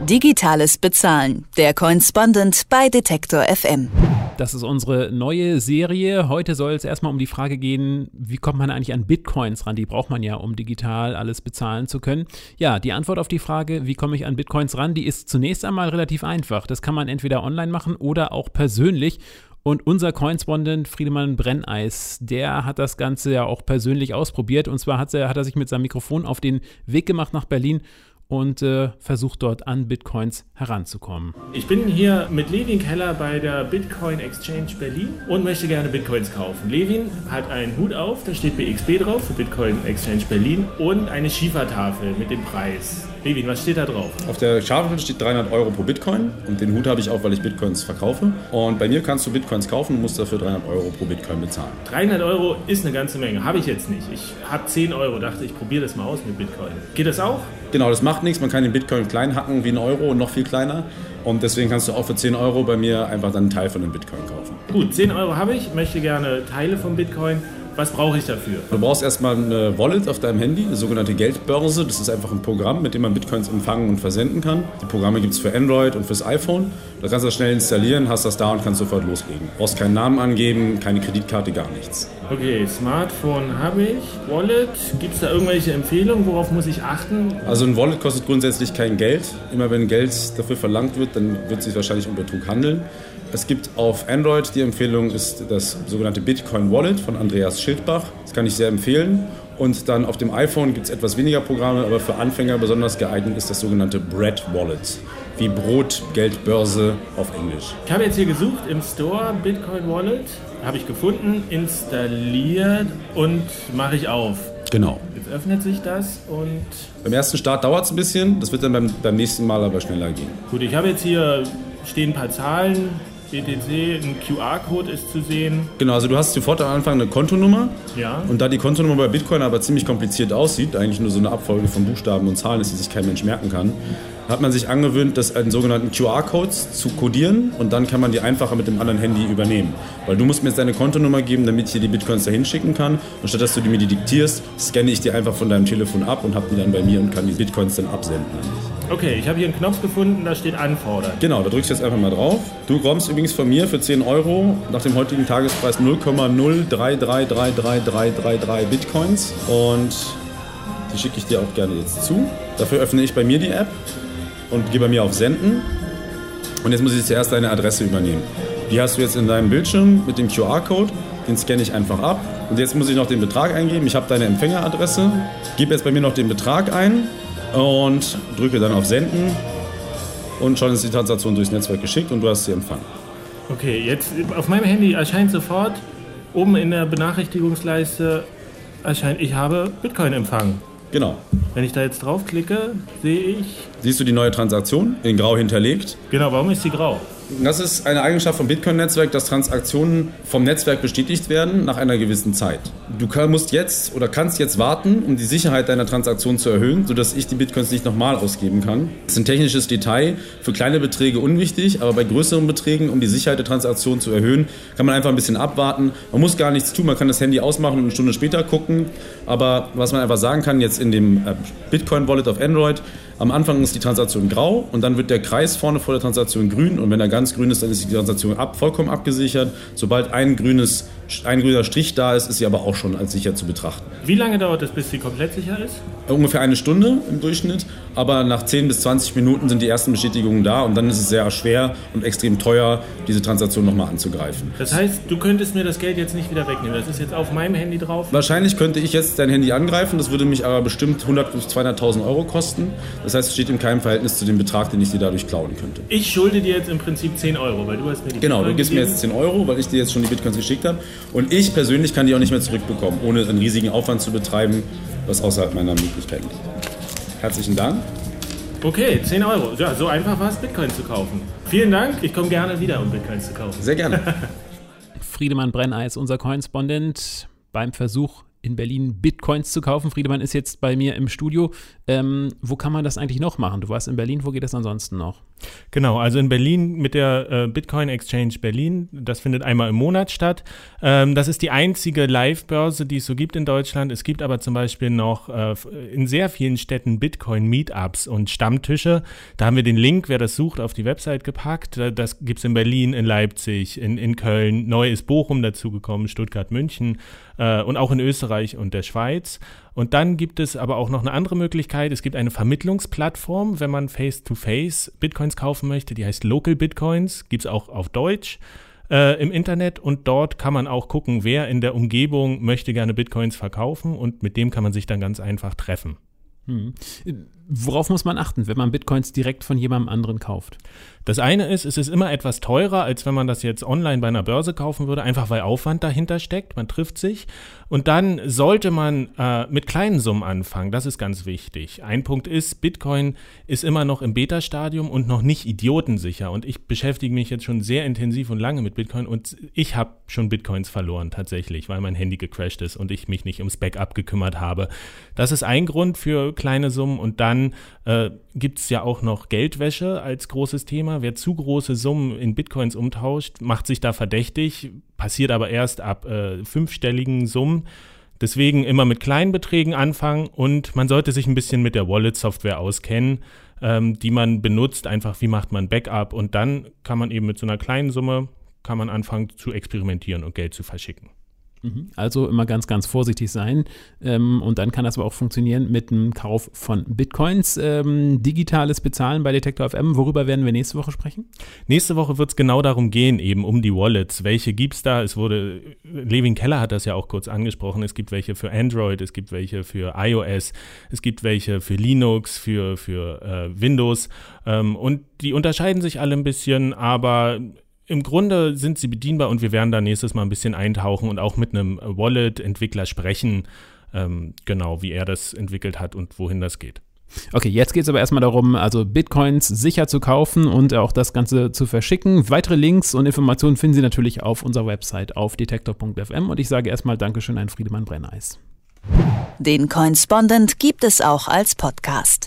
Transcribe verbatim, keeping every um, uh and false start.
Digitales Bezahlen. Der Coinspondent bei Detektor F M. Das ist unsere neue Serie. Heute soll es erstmal um die Frage gehen, wie kommt man eigentlich an Bitcoins ran? Die braucht man ja, um digital alles bezahlen zu können. Ja, die Antwort auf die Frage, wie komme ich an Bitcoins ran, die ist zunächst einmal relativ einfach. Das kann man entweder online machen oder auch persönlich. Und unser Coinspondent Friedemann Brenneis, der hat das Ganze ja auch persönlich ausprobiert. Und zwar hat er, hat er sich mit seinem Mikrofon auf den Weg gemacht nach Berlin und äh, versucht dort an Bitcoins heranzukommen. Ich bin hier mit Levin Keller bei der Bitcoin Exchange Berlin und möchte gerne Bitcoins kaufen. Levin hat einen Hut auf, da steht B X B drauf für Bitcoin Exchange Berlin und eine Schiefertafel mit dem Preis. Levin, was steht da drauf? Auf der Tafel steht dreihundert Euro pro Bitcoin und den Hut habe ich auch, weil ich Bitcoins verkaufe. Und bei mir kannst du Bitcoins kaufen und musst dafür dreihundert Euro pro Bitcoin bezahlen. dreihundert Euro ist eine ganze Menge, habe ich jetzt nicht. Ich habe zehn Euro, dachte ich, probiere das mal aus mit Bitcoin. Geht das auch? Genau, das macht nichts. Man kann den Bitcoin klein hacken wie ein Euro und noch viel kleiner. Und deswegen kannst du auch für zehn Euro bei mir einfach dann einen Teil von dem Bitcoin kaufen. Gut, zehn Euro habe ich, möchte gerne Teile vom Bitcoin. Was brauche ich dafür? Du brauchst erstmal eine Wallet auf deinem Handy, eine sogenannte Geldbörse. Das ist einfach ein Programm, mit dem man Bitcoins empfangen und versenden kann. Die Programme gibt es für Android und fürs iPhone. Da kannst du das schnell installieren, hast das da und kannst sofort loslegen. Du brauchst keinen Namen angeben, keine Kreditkarte, gar nichts. Okay, Smartphone habe ich. Wallet, gibt es da irgendwelche Empfehlungen? Worauf muss ich achten? Also ein Wallet kostet grundsätzlich kein Geld. Immer wenn Geld dafür verlangt wird, dann wird es sich wahrscheinlich um Betrug handeln. Es gibt auf Android, die Empfehlung ist das sogenannte Bitcoin Wallet von Andreas Schildbach. Das kann ich sehr empfehlen. Und dann auf dem iPhone gibt es etwas weniger Programme, aber für Anfänger besonders geeignet ist das sogenannte Bread Wallet. Wie Brot, Geldbörse auf Englisch. Ich habe jetzt hier gesucht im Store Bitcoin Wallet, habe ich gefunden, installiert und mache ich auf. Genau. Jetzt öffnet sich das und... Beim ersten Start dauert es ein bisschen, das wird dann beim, beim nächsten Mal aber schneller gehen. Gut, ich habe jetzt hier, stehen ein paar Zahlen, B T C, ein Q R-Code ist zu sehen. Genau, also du hast sofort am Anfang eine Kontonummer. Ja. Und da die Kontonummer bei Bitcoin aber ziemlich kompliziert aussieht, eigentlich nur so eine Abfolge von Buchstaben und Zahlen ist, die sich kein Mensch merken kann, hat man sich angewöhnt, das in sogenannten Q R-Codes zu codieren und dann kann man die einfacher mit dem anderen Handy übernehmen. Weil du musst mir jetzt deine Kontonummer geben, damit ich dir die Bitcoins dahin schicken kann. Und statt dass du mir die diktierst, scanne ich die einfach von deinem Telefon ab und habe die dann bei mir und kann die Bitcoins dann absenden an dich. Okay, ich habe hier einen Knopf gefunden, da steht Anfordern. Genau, da drückst du jetzt einfach mal drauf. Du bekommst übrigens von mir für zehn Euro nach dem heutigen Tagespreis null Komma null drei drei drei drei drei drei drei Bitcoins und die schicke ich dir auch gerne jetzt zu. Dafür öffne ich bei mir die App und gehe bei mir auf Senden. Und jetzt muss ich zuerst deine Adresse übernehmen. Die hast du jetzt in deinem Bildschirm mit dem Q R-Code. Den scanne ich einfach ab. Und jetzt muss ich noch den Betrag eingeben. Ich habe deine Empfängeradresse. Gebe jetzt bei mir noch den Betrag ein und drücke dann auf Senden. Und schon ist die Transaktion durchs Netzwerk geschickt und du hast sie empfangen. Okay, jetzt auf meinem Handy erscheint sofort oben in der Benachrichtigungsleiste erscheint, ich habe Bitcoin empfangen. Genau. Wenn ich da jetzt draufklicke, sehe ich... Siehst du die neue Transaktion in grau hinterlegt? Genau, warum ist die grau? Das ist eine Eigenschaft vom Bitcoin-Netzwerk, dass Transaktionen vom Netzwerk bestätigt werden nach einer gewissen Zeit. Du musst jetzt oder kannst jetzt warten, um die Sicherheit deiner Transaktion zu erhöhen, sodass ich die Bitcoins nicht nochmal ausgeben kann. Das ist ein technisches Detail, für kleine Beträge unwichtig, aber bei größeren Beträgen, um die Sicherheit der Transaktion zu erhöhen, kann man einfach ein bisschen abwarten. Man muss gar nichts tun, man kann das Handy ausmachen und eine Stunde später gucken. Aber was man einfach sagen kann, jetzt in dem Bitcoin-Wallet auf Android, am Anfang ist die Transaktion grau und dann wird der Kreis vorne vor der Transaktion grün und wenn er ganz grün ist, dann ist die Transaktion ab, vollkommen abgesichert. Sobald ein, grünes, ein grüner Strich da ist, ist sie aber auch schon als sicher zu betrachten. Wie lange dauert es, bis sie komplett sicher ist? Ungefähr eine Stunde im Durchschnitt, aber nach zehn bis zwanzig Minuten sind die ersten Bestätigungen da und dann ist es sehr schwer und extrem teuer, diese Transaktion nochmal anzugreifen. Das heißt, du könntest mir das Geld jetzt nicht wieder wegnehmen, das ist jetzt auf meinem Handy drauf? Wahrscheinlich könnte ich jetzt dein Handy angreifen, das würde mich aber bestimmt hundert bis zweihunderttausend Euro kosten. Das heißt, es steht in keinem Verhältnis zu dem Betrag, den ich dir dadurch klauen könnte. Ich schulde dir jetzt im Prinzip zehn Euro, weil du hast mir die Genau, Bitcoin du gibst gegeben. mir jetzt zehn Euro, weil ich dir jetzt schon die Bitcoins geschickt habe. Und ich persönlich kann die auch nicht mehr zurückbekommen, ohne einen riesigen Aufwand zu betreiben, was außerhalb meiner Möglichkeiten liegt. Herzlichen Dank. Okay, zehn Euro. Ja, so einfach war es, Bitcoin zu kaufen. Vielen Dank, ich komme gerne wieder, um Bitcoins zu kaufen. Sehr gerne. Friedemann Brenneis, unser Korrespondent beim Versuch, in Berlin Bitcoins zu kaufen. Friedemann ist jetzt bei mir im Studio. Ähm, wo kann man das eigentlich noch machen? Du warst in Berlin, wo geht das ansonsten noch? Genau, also in Berlin mit der äh, Bitcoin Exchange Berlin, das findet einmal im Monat statt. Ähm, das ist die einzige Live-Börse, die es so gibt in Deutschland. Es gibt aber zum Beispiel noch äh, in sehr vielen Städten Bitcoin-Meetups und Stammtische. Da haben wir den Link, wer das sucht, auf die Website gepackt. Das gibt es in Berlin, in Leipzig, in, in Köln. Neu ist Bochum dazugekommen, Stuttgart, München äh, und auch in Österreich und der Schweiz. Und dann gibt es aber auch noch eine andere Möglichkeit. Es gibt eine Vermittlungsplattform, wenn man Face-to-Face Bitcoins kaufen möchte. Die heißt Local Bitcoins, gibt es auch auf Deutsch äh, im Internet. Und dort kann man auch gucken, wer in der Umgebung möchte gerne Bitcoins verkaufen. Und mit dem kann man sich dann ganz einfach treffen. Hm. Worauf muss man achten, wenn man Bitcoins direkt von jemandem anderen kauft? Das eine ist, es ist immer etwas teurer, als wenn man das jetzt online bei einer Börse kaufen würde, einfach weil Aufwand dahinter steckt, man trifft sich. Und dann sollte man äh, mit kleinen Summen anfangen, das ist ganz wichtig. Ein Punkt ist, Bitcoin ist immer noch im Beta-Stadium und noch nicht idiotensicher. Und ich beschäftige mich jetzt schon sehr intensiv und lange mit Bitcoin und ich habe schon Bitcoins verloren tatsächlich, weil mein Handy gecrashed ist und ich mich nicht ums Backup gekümmert habe. Das ist ein Grund für kleine Summen und dann äh, gibt es ja auch noch Geldwäsche als großes Thema. Wer zu große Summen in Bitcoins umtauscht, macht sich da verdächtig, passiert aber erst ab äh, fünfstelligen Summen. Deswegen immer mit kleinen Beträgen anfangen und man sollte sich ein bisschen mit der Wallet-Software auskennen, ähm, die man benutzt. Einfach, wie macht man Backup? Und dann kann man eben mit so einer kleinen Summe kann man anfangen zu experimentieren und Geld zu verschicken. Also immer ganz, ganz vorsichtig sein. Ähm, und dann kann das aber auch funktionieren mit dem Kauf von Bitcoins. Ähm, digitales Bezahlen bei Detektor F M. Worüber werden wir nächste Woche sprechen? Nächste Woche wird es genau darum gehen, eben um die Wallets. Welche gibt es da? Es wurde, Levin Keller hat das ja auch kurz angesprochen. Es gibt welche für Android, es gibt welche für iOS, es gibt welche für Linux, für, für äh, Windows. Ähm, und die unterscheiden sich alle ein bisschen, aber im Grunde sind sie bedienbar und wir werden da nächstes Mal ein bisschen eintauchen und auch mit einem Wallet-Entwickler sprechen, ähm, genau, wie er das entwickelt hat und wohin das geht. Okay, jetzt geht es aber erstmal darum, also Bitcoins sicher zu kaufen und auch das Ganze zu verschicken. Weitere Links und Informationen finden Sie natürlich auf unserer Website auf detektor punkt f m und ich sage erstmal Dankeschön an Friedemann Brenneis. Den Coinspondent gibt es auch als Podcast.